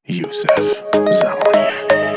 یوسف زمانی.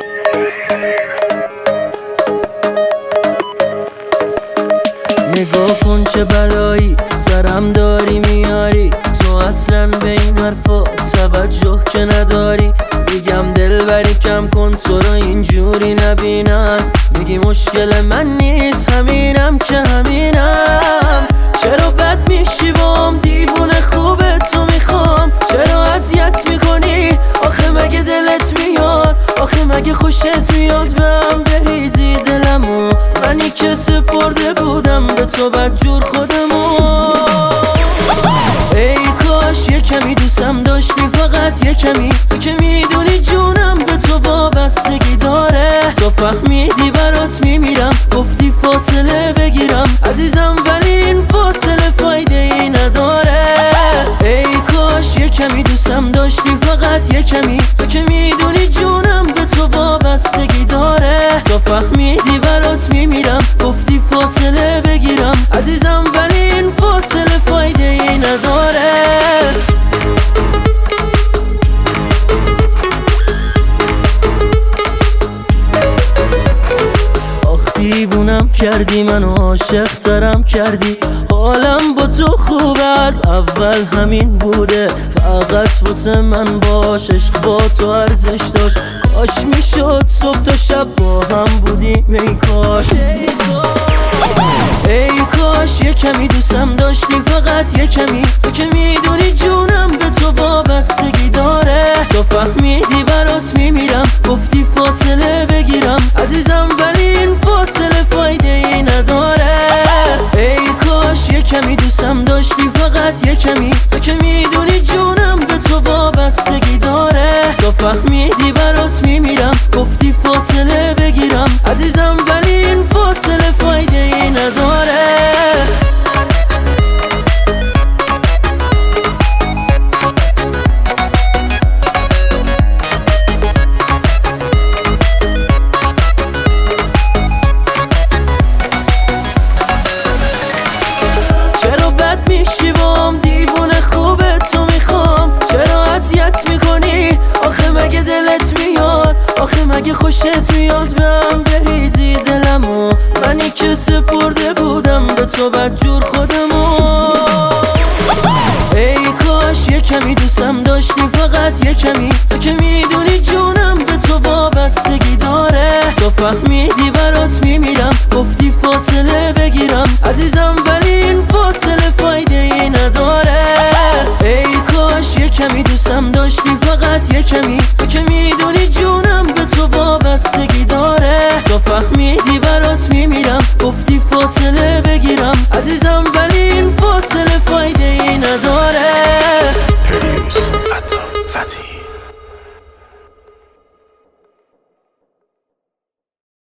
نگاه کن چه بلایی سرم داری میاری، تو اصلا به این حرفا توجه که نداری. میگم دلبری کم کن تو رو اینجوری نبینم، میگی مشکل من نیست همینم که همینم. چرا بد میشی بام دیوونه خوبه تو میخوام، چرا اذیت میکنی آخه مگه دلت میاد، آخه مگه خوشت میاد بهم بریزی دلمو، منی که سپرده بودم به تو بدجور خودمو. ای کاش یه کمی دوستم داشتی، فقط یه کمی، تو که میدونی جونم به تو وابستگی داره. تو فهمیدی برات میمیرم، گفتی فاصله بگیرم عزیزم، ولی این فاصله فایده ای نداره. ای کاش یه کمی دوستم داشتی، فقط یه کمی، تو که میدونی جونم به تو وابستگی داره. تو فهمیدی برات میمیرم، گفتی فاصله بگیرم عزیزم، ولی این فاصله فایده ای نداره. دیوونم کردی منو، عاشق ترم کردی، حالم با تو خوب از اول همین بوده. فقط واسه من باش، عشق با تو ارزش داشت، کاش میشد صبح تا شب با هم بودیم. ای کاش ای کاش یه کمی دوستم داشتی، فقط یه کمی، تو که میدونی جونم به تو وابستگی داره. تو فهمیدی برات میمیرم، گفتی فاصله بگیرم عزیزم، ولی این فاصله فایده ای نداره. ای کاش یه کمی دوستم داشتی، فقط یه کمی، تو که میدونی جونم به تو وابستگی داره. تو فهمیدی برات میمیرم، گفتی فاصله بگیرم عزیزم، ولی این فاصله فایده ای نداره. چرا بد میشی بام دیوونه خوبه تو میخوام، چرا اذیت میکنی آخه مگه دلت میاد، آخه مگه خوشت میاد بهم بریزی دلمو، منی که سپرده بودم به تو بدجور خودمو. ای کاش یه کمی دوستم داشتی، فقط یه کمی، تو که میدونی جونم به تو وابستگی داره. تو فهمیدی برات میمیرم، گفتی فاصله بگیرم عزیزم، ولی این فاصله فایده ای نداره. ای کاش یه کمی دوستم داشتی، فقط یه کمی، تو که میدونی جونم به تو وابستگی داره. تو فهمیدی برات میمیرم، گفتی فاصله بگیرم عزیزم، ولی این فاصله